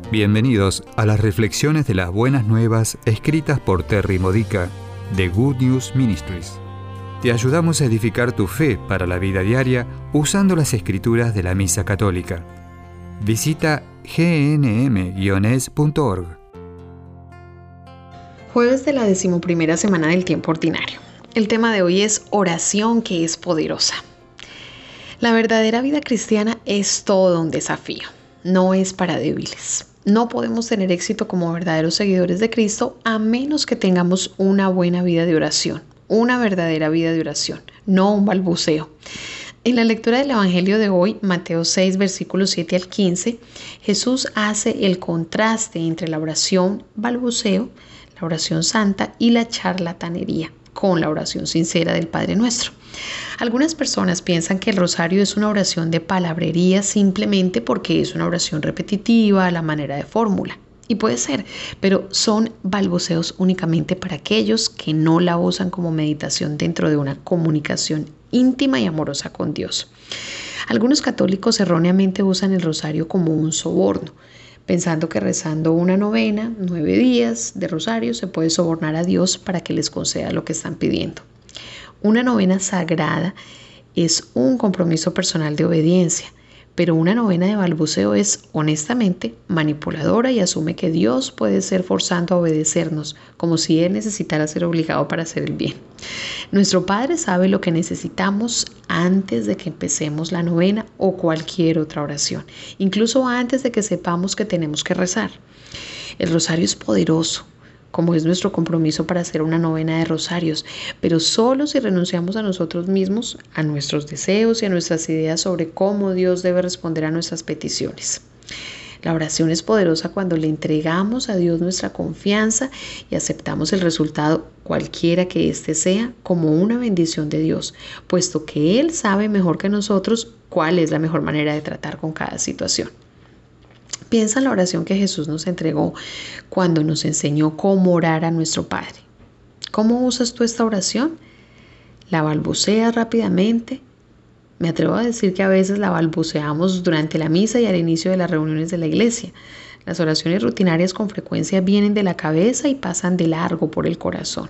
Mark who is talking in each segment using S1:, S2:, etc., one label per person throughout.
S1: Bienvenidos a las reflexiones de las buenas nuevas escritas por Terry Modica de Good News Ministries. Te ayudamos a edificar tu fe para la vida diaria usando las escrituras de la Misa Católica. Visita gnm-es.org.
S2: Jueves de la 11ª semana del tiempo ordinario. El tema de hoy es oración que es poderosa. La verdadera vida cristiana es todo un desafío, no es para débiles. No podemos tener éxito como verdaderos seguidores de Cristo a menos que tengamos una buena vida de oración, una verdadera vida de oración, no un balbuceo. En la lectura del Evangelio de hoy, Mateo 6, versículos 7 al 15, Jesús hace el contraste entre la oración balbuceo, la oración santa y la charlatanería con la oración sincera del Padre Nuestro. Algunas personas piensan que el rosario es una oración de palabrería simplemente porque es una oración repetitiva a la manera de fórmula. Y puede ser, pero son balbuceos únicamente para aquellos que no la usan como meditación dentro de una comunicación íntima y amorosa con Dios. Algunos católicos erróneamente usan el rosario como un soborno, pensando que rezando una novena, 9 días de rosario, se puede sobornar a Dios para que les conceda lo que están pidiendo. Una novena sagrada es un compromiso personal de obediencia, pero una novena de balbuceo es, honestamente, manipuladora y asume que Dios puede ser forzando a obedecernos, como si Él necesitara ser obligado para hacer el bien. Nuestro Padre sabe lo que necesitamos antes de que empecemos la novena o cualquier otra oración, incluso antes de que sepamos que tenemos que rezar. El rosario es poderoso, como es nuestro compromiso para hacer una novena de rosarios, pero solo si renunciamos a nosotros mismos, a nuestros deseos y a nuestras ideas sobre cómo Dios debe responder a nuestras peticiones. La oración es poderosa cuando le entregamos a Dios nuestra confianza y aceptamos el resultado, cualquiera que éste sea, como una bendición de Dios, puesto que Él sabe mejor que nosotros cuál es la mejor manera de tratar con cada situación. Piensa en la oración que Jesús nos entregó cuando nos enseñó cómo orar a nuestro Padre. ¿Cómo usas tú esta oración? ¿La balbuceas rápidamente? Me atrevo a decir que a veces la balbuceamos durante la misa y al inicio de las reuniones de la iglesia. Las oraciones rutinarias con frecuencia vienen de la cabeza y pasan de largo por el corazón.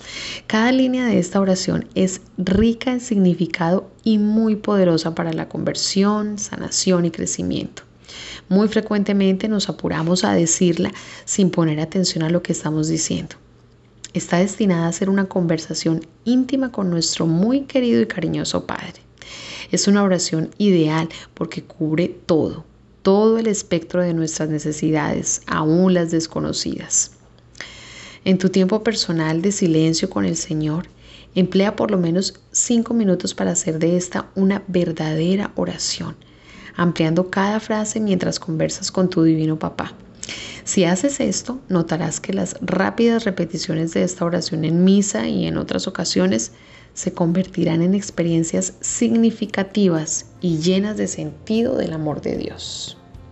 S2: Cada línea de esta oración es rica en significado y muy poderosa para la conversión, sanación y crecimiento. Muy frecuentemente nos apuramos a decirla sin poner atención a lo que estamos diciendo. Está destinada a ser una conversación íntima con nuestro muy querido y cariñoso Padre. Es una oración ideal porque cubre todo el espectro de nuestras necesidades, aún las desconocidas. En tu tiempo personal de silencio con el Señor, emplea por lo menos 5 minutos para hacer de esta una verdadera oración, ampliando cada frase mientras conversas con tu divino papá. Si haces esto, notarás que las rápidas repeticiones de esta oración en misa y en otras ocasiones se convertirán en experiencias significativas y llenas de sentido del amor de Dios.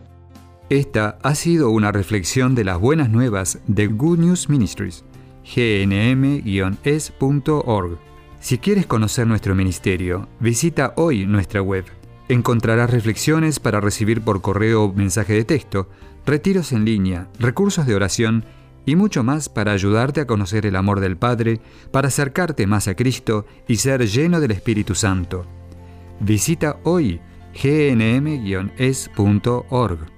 S1: Esta ha sido una reflexión de las buenas nuevas de Good News Ministries, gnm-es.org. Si quieres conocer nuestro ministerio, visita hoy nuestra web. Encontrarás reflexiones para recibir por correo o mensaje de texto, retiros en línea, recursos de oración y mucho más para ayudarte a conocer el amor del Padre, para acercarte más a Cristo y ser lleno del Espíritu Santo. Visita hoy gnm-es.org.